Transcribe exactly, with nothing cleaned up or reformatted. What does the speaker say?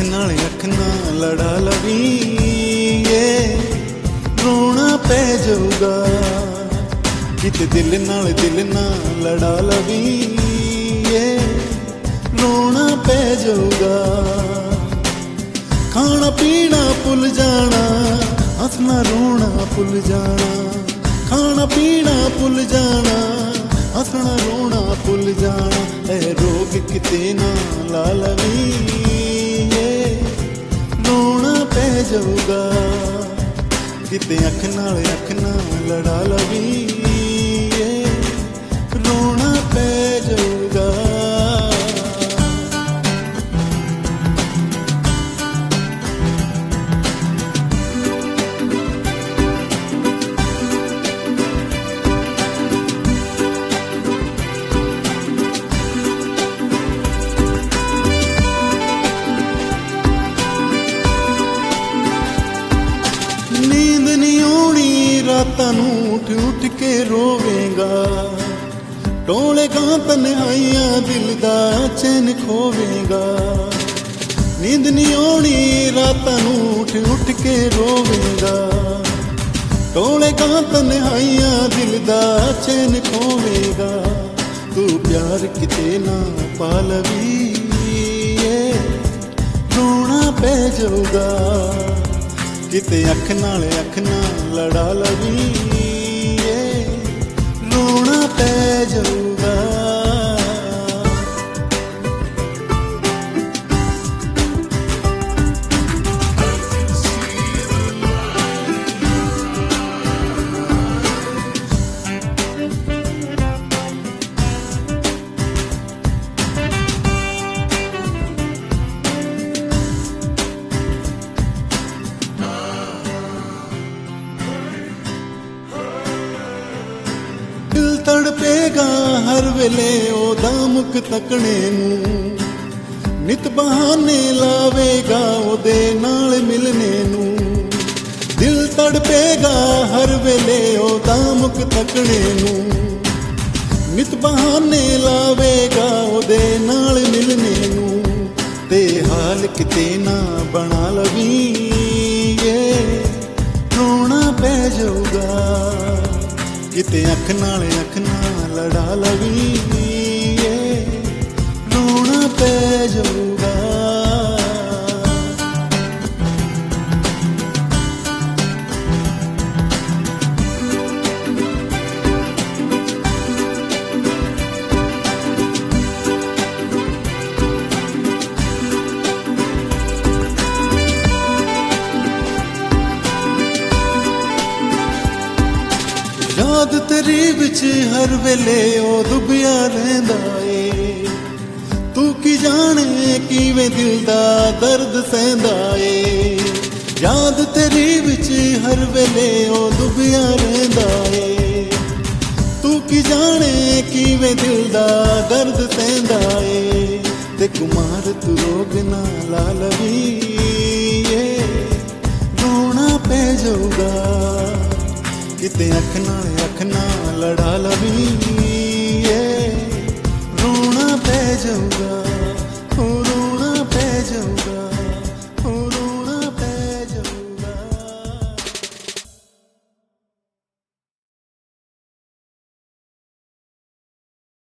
नाल अख ना लड़ा लवी रोना पै जाऊगा किते दिल नाल दिल ना लड़ा लवी रोना पै जाऊगा खाना पीना भुल जाना हंसना रोना भुल जाना खाना पीना भुल जाना हंसना रोना भुल जाना ऐ रोग किते ना ला लवी रोना पै जाऊगा किते अख नाल अख ना लड़ा लवी रोना पै जाऊगा। नींद नहीं आनी रातां नूं उठ उठ के रोवेगा टोलेगा तन्हाइयां दिल दा चैन खोवेगा। नींद नहीं आनी रातां नूं उठ उठ के रोवेगा टोलेगा तन्हाइयां दिल दा चैन खोवेगा। तू प्यार किते ना पा लवी रोना पै जाऊगा किते अख नाल अख ना लड़ा लवी रोना पै जाऊगा। दिल तड़पेगा हर वेले ओदा मुख तकने नूं नित बहाने लावेगा ओदे नाल मिलने नूं। दिल तड़पेगा हर वेले ओदा मुख तकने नूं नित बहाने लावेगा ओदे नाल मिलने नूं। ते हाल किते ना बना लवी रोना पै जाऊगा किते अख नाल अख ना लड़ा लवी रोना पै जाऊगा। याद तेरी विच हर वेले ओ डुबिया रहिंदा ए तू की जाने किवें दिल दा दर्द सहंदा ए। याद तेरी विच हर वेले ओ डुबिया रहिंदा ए तू की जाने किवें दिल दा दर्द सहंदा ए। ते कुमार तू रोग ना ला लवी रोना पै जाऊगा किते अख नाल अख ना लड़ा लवी।